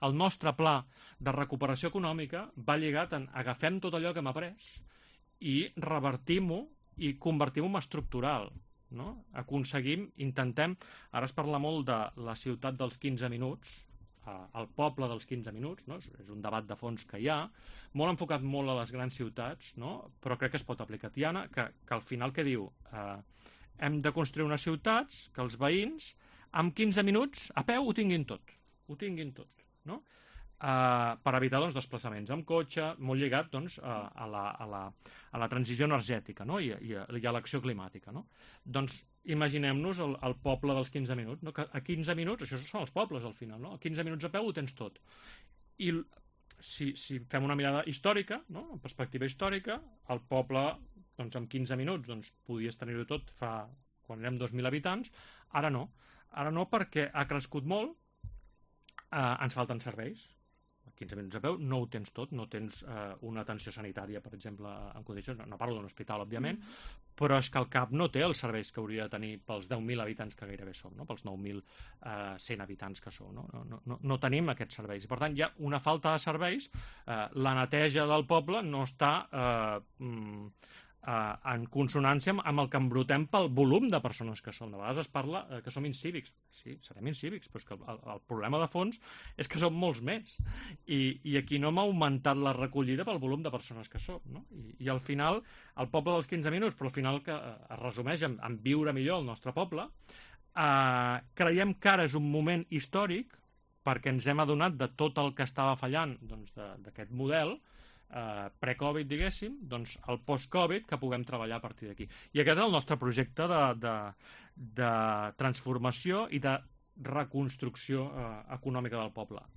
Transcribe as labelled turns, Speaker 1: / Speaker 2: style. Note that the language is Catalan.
Speaker 1: el nostre pla de recuperació econòmica va lligat en agafem tot allò que hem après i revertim-ho i convertim-ho en estructural, no? Intentem, ara es parla molt de la ciutat dels 15 minuts, el poble dels 15 minuts, no? És un debat de fons que hi ha, molt enfocat molt a les grans ciutats, no? Però crec que es pot aplicar a Tiana, que al final què diu? Hem de construir unes ciutats que els veïns amb 15 minuts a peu ho tinguin tot, no? Per evitar doncs, desplaçaments amb cotxe, molt lligat doncs, a la transició energètica, no? I a l'acció climàtica, no? Doncs imaginem-nos el poble dels 15 minuts, no? Que a 15 minuts, això són els pobles al final, no? A 15 minuts a peu ho tens tot. I si fem una mirada històrica, no? En perspectiva històrica, el poble doncs, amb 15 minuts doncs, podies tenir-ho tot quan érem 2.000 habitants, ara no. Ara no perquè ha crescut molt, ens falten serveis. 15 minuts a peu no ho tens tot, no tens una atenció sanitària, per exemple, en condicions, no parlo d'un hospital, òbviament, però és que el CAP no té els serveis que hauria de tenir pels 10.000 habitants que gairebé som, no? Pels 9.100 habitants que som. No tenim aquests serveis. Per tant, hi ha una falta de serveis, la neteja del poble no està en consonància amb el que embrutem pel volum de persones que som. De vegades es parla que som incívics. Sí, serem incívics, però és que el problema de fons és que som molts més. I aquí no hem augmentat la recollida pel volum de persones que som, no? I al final, el poble dels 15 minuts, però al final que es resumeix en viure millor el nostre poble, creiem que ara és un moment històric perquè ens hem adonat de tot el que estava fallant doncs, d'aquest model pre-Covid, diguéssim, doncs el post-Covid que puguem treballar a partir d'aquí. I aquest és el nostre projecte de transformació i de reconstrucció econòmica del poble.